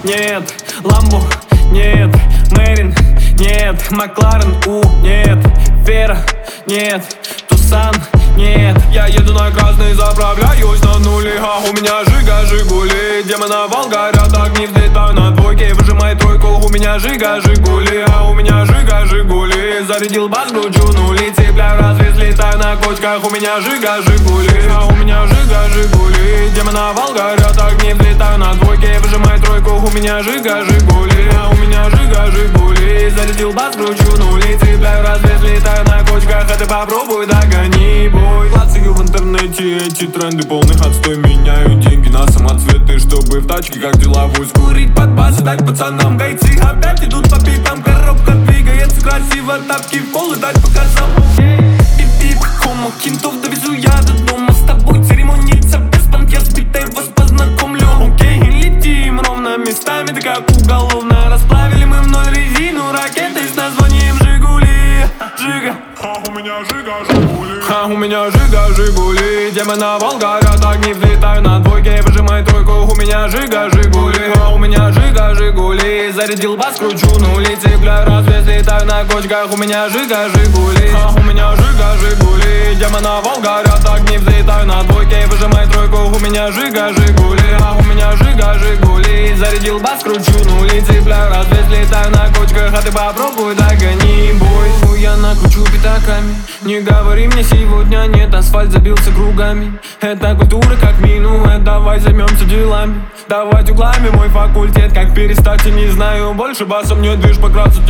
нет, Ламбо, нет, Мэрин, нет, Макларен, нет, Фера, нет, Тусан, нет. Я еду на красный, заправляюсь на нулях. У меня Жига, Жигули, демона вал, горят огни, взлетаю на двойке, выжимай тройку. У меня Жига, Жигули, у меня Жига, Жигули. Зарядил бас, кручу нули, цепляю развес, летаю на кочках. У меня Жига, Жигули, у меня Жига, Жигули. Демона вал, горят огни, взлетаю на двойке, выжимай тройку. У меня Жига, Жигули, у меня Жига, Жигули. Зарядил бас, кручу нули, цепляю развес, летаю на кочках. А ты попробуй догони, бой. Клацаю в интернете эти тренды, полный отстой. Меняю деньги на самоцветы, чтобы в тачке как деловой скурить под бас и дать пацанам. Гайцы опять идут по пикам, коробка двигается красиво, тапки в пол и дать по косам. Пип-пип, хомо, кентов довезу я до дома. С тобой церемониться без панк, я сбитой вас познакомлю. Окей, летим ровно местами, ты как уголовно. Расплавили мы в ноль резину ракетой с названием Жигули. Жига, у меня Жига, Жигули. у меня Жига, Жигули. Демона вал, горят огни, взлетаю на двойке, выжимай тройку. У меня Жига, Жигули, у меня Жига, Жигули. Зарядил бас, кручу нули, цепляю развес, летаю на кочках. У меня Жига, Жигули, у меня Жига, Жигули. Демона вал, горят огни, взлетаю на двойке, выжимай тройку. У меня Жига, Жигули, у меня Жига, Жигули. Зарядил бас, кручу нули, цепляю развес, летаю на кочках. А ты попробуй догони, бой. Я накручу пятаками, не говори мне сегодня нет, асфальт забился кругами. Это культура как минуэт, давай займемся делами. Давать углами мой факультет, как перестать я не знаю. Больше басом не движ по красоте.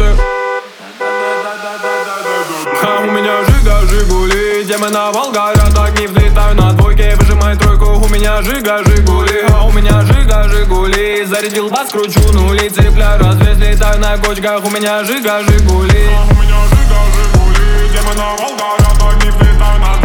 У меня Жига, Жигули, демона вал, горят огни, взлетаю на двойке, выжимай тройку. У меня Жига, Жигули, у меня Жига, Жигули. Зарядил бас, кручу нули, цепляю развес, летаю на кочках. У меня Жига, Жигули, у меня Жига, Жигули. Демона вал, горят огни, взлетаю на